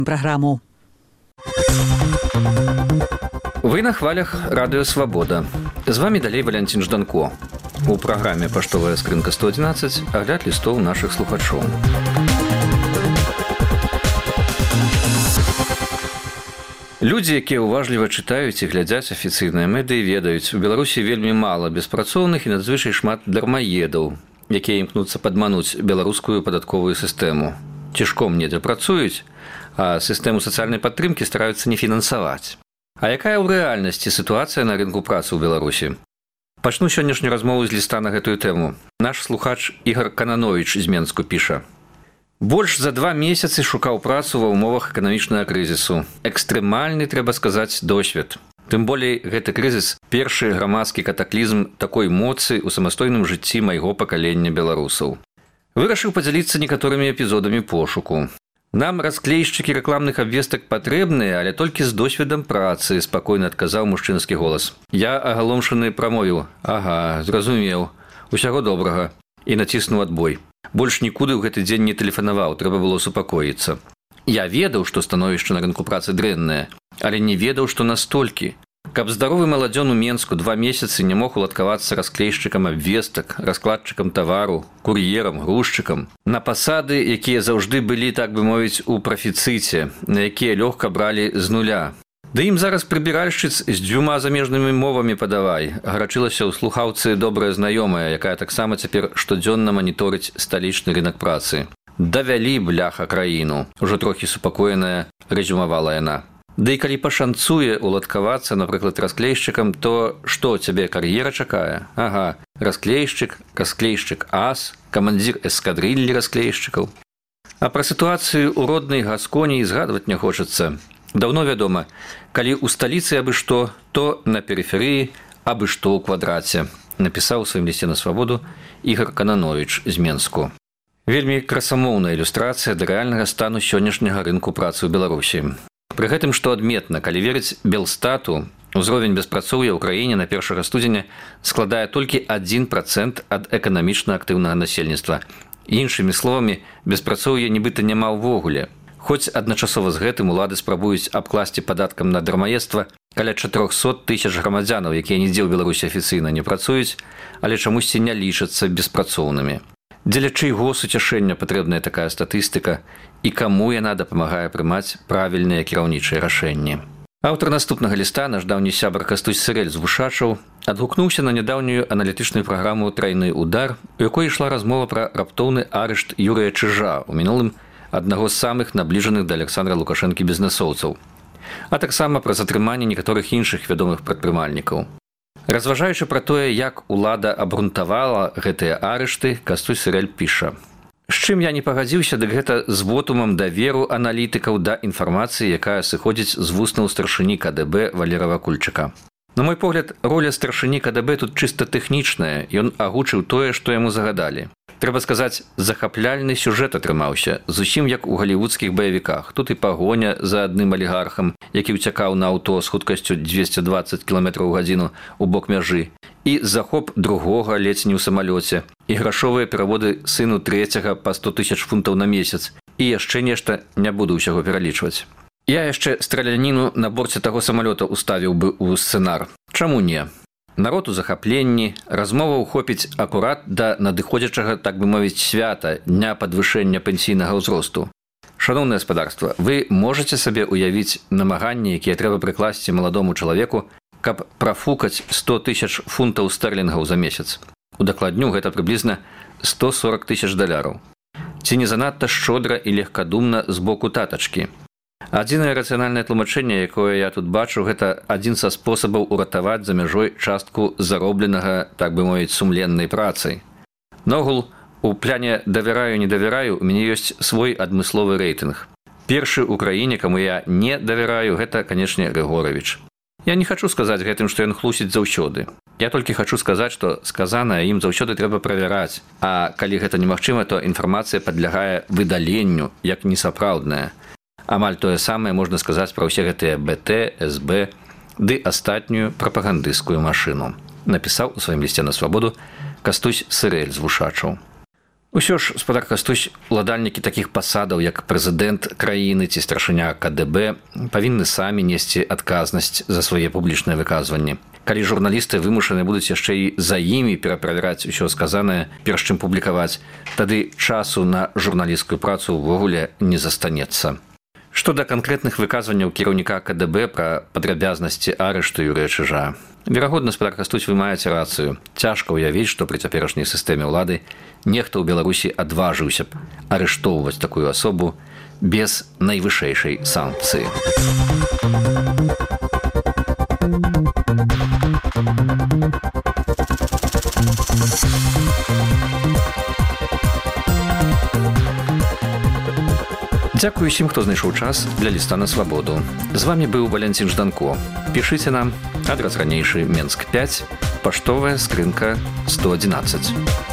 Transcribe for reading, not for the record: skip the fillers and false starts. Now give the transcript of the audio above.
Программу. Вы на хвалях Радио Свобода. З вами далей Валентин Жданко. У праграме «Паштовая скрынка 111» агляд лістоў нашых слухачоў. Людзі, якія ўважліва чытаюць і глядзяць афіцыйныя медыі, ведаюць, у Беларусі вельмі мала беспрацоўных і надзвычай шмат дармаедаў, якія імкнуцца падмануць беларускую падатковую сістэму. Цішком недзе працуюць, а сістэму сацыяльнай падтрымкі стараюцца не фінансаваць. А якая ў рэальнасці сітуацыя на рынку працы ў Беларусі? Пачну сённяшнюю размову з ліста на гэтую тэму. Наш слухач Ігор Кананович з Менску піша: «Больш за 2 месяцы шукаў працу ва ўмовах эканамічнага крызісу. Экстрэмальны, трэба сказаць, досвед. Тым болей, гэты крызіс – першы грамадскі катаклізм такой моцы ў самастойным жыцці майго пакалення беларусаў. Вырашыў падзяліцца некаторымі эпізодамі пошуку. Нам расклейшчыкі рэкламных абвестак патрэбныя, але толькі з досведам працы», – спакойна адказаў мужчынскі голас. Я агаломшаны прамовіў: «Ага, зразумеў. Усяго добрага». І націснуў адбой. Больш нікуды ў гэты дзень не тэлефанаваў, трэба было супакоіцца. Я ведаў, што становішча на рынку працы дрэннае, але не ведаў, што настолькі. Каб здаровы маладзён у Менску 2 месяцы не мог уладкавацца расклейшчыкам абвестак, раскладчыкам тавару, кур'ерам, грузчыкам, на пасады, якія заўжды былі, так бы мовіць, у прафіцыце, на якія лёгка бралі з нуля. Ды ім зараз прыбіральшчыц з 2 замежнымі мовамі падавай. Гарачылася ў слухаўцы добрая знаёмая, якая таксама цяпер штодзённа маніторыць сталічны рынак працы. «Давялі, бляха, краіну», ужо трохі супакоеная рэзюмавала яна. Ды і калі пашанцуе уладкавацца, напрыклад, расклейшчыкам, то што, цябе кар'ера чакае? Ага, расклейшчык ас, камандзір эскадрыллі расклейшчыкаў. А пра сітуацыю ў роднай Гасконі згадваць не хочацца. Даўно вядома, калі ў сталіцы абы што, то на перыферыі абы што ў квадраце, напісаў у сваім лісце на Свабоду Ігор Кананович з Менску. Вельмі красамоўная ілюстрацыя да рэальнага стану сённяшняга рынку працы ў Беларусі. Пры гэтым, што адметна, калі верыць Белстату, узровень беспрацоўя ў краіне на 1 студзеня складае толькі 1% ад эканамічна актыўнага насельніцтва. Іншымі словамі, беспрацоўя нібыта няма ўвогуле. Хоць адначасова з гэтым улады спрабуюць абкласці падаткам на дармаедства каля 400 000 грамадзянаў, якія нідзе ў Беларусі афіцыйна не працуюць, але чамусьці не лічацца беспрацоўнымі. Дзеля чыйго суцяшэння патрэбная такая статыстыка і каму яна дапамагае прымаць правільныя кіраўнічыя рашэнні. Аўтар наступнага ліста, наш даўні сябар Кастусь Сырэль з Вушачаў, адгукнуўся на нядаўнюю аналітычную праграму «Трайны удар», у якой ішла размова пра раптоўны арышт Юрыя Чыжа, у мінулым аднаго з самых набліжаных да Александра Лукашэнкі бізнэсоўцаў, а таксама пра затрыманне некаторых іншых вядомых прадпрымальнікаў. Разважаючы пра тое, як улада абрунтавала гэтыя арышты, Кастусь Сырэль піша: «З чым я не пагадзіўся, дык гэта з вотумам даверу аналітыкаў да інфармацыі, якая сыходзіць з вуснаў старшыні КДБ Валера Вакульчыка. На мой погляд, роля старшыні КДБ тут чыста тэхнічная, ён агучыў тое, што яму загадалі. Трэба сказаць, захапляльны сюжэт атрымаўся, зусім як у галівудскіх баевіках. Тут і пагоня за адным алігархам, які ўцякаў на аўто з хуткасцю 220 км ў гадзіну ў бок мяжы, і захоп другога ледзь не ў самалёце, і грашовыя пераводы сыну трэцяга па 100 000 фунтаў на месяц, і яшчэ нешта, не буду ўсяго пералічваць. Я яшчэ страляніну на борце таго самалёта уставіў бы ў сцэнар. Чаму не? Народ у захапленні, размова ўхопіць акурат да надыходзячага, так бы мовіць, свята, дня падвышэння пенсійнага ўзросту. Шаноўнае гаспадарства, вы можаце сабе ўявіць намаганні, якія трэба прыкласці маладому чалавеку, каб прафукаць 100 000 фунтаў стэрлінгаў за месяц. Удакладню, гэта прыблізна 140 000 даляраў. Ці не занадта шчодра і легкадумна з боку татачкі? Адзінае рацыянальнае тлумачэнне, якое я тут бачу, гэта адзін са спосабаў уратаваць за мяжой частку заробленага, так бы мовіць, сумленнай працай. Ногул, у пляне «давяраю-не давяраю» у мяне ёсць свой адмысловы рэйтынг. Першы ў краіне, каму я не давяраю, гэта, канечне, Грыгоровіч. Я не хачу сказаць гэтым, што ён хлусіць заўсёды. Я толькі хачу сказаць, што сказанае ім заўсёды трэба правяраць, а калі гэта немагчыма, то інфармацыя падлягае выдаленню, як несапраўдная. Амаль тое самае можна сказаць пра ўсе гэтыя БТ, СБ, ды астатнюю прапагандысцкую машыну, напісаў у сваім лісце на Свабоду Кастусь Сырэль з Вушачаў. Усё ж, спадар Кастусь, уладальнікі такіх пасадаў, як прэзідэнт краіны ці старшыня КДБ, павінны самі несці адказнасць за свае публічныя выказванні. Калі журналісты вымушаны будуць яшчэ і за імі пераправяраць усё сказанае, перш чым публікаваць, тады часу на журналісцкую працу ўвогуле не застанецца. Што да канкрэтных выказванняў кіраўніка КДБ пра падрабязнасці арышту Юрыя Чижа. Верагодна, спадар Кастусь, вы маеце рацыю. Цяжка ўявіць, што пры цяперашняй сістэме ўлады нехта ў Беларусі адважыўся б арыштоўваць такую асобу без найвышэйшай санкцыі. Дзякую усім, хто знайшоў час для ліста на свабоду. З вамі быў Валянцін Жданко. Пішыце нам, адрас ранейшы, Менск 5, паштовая скрынка 111.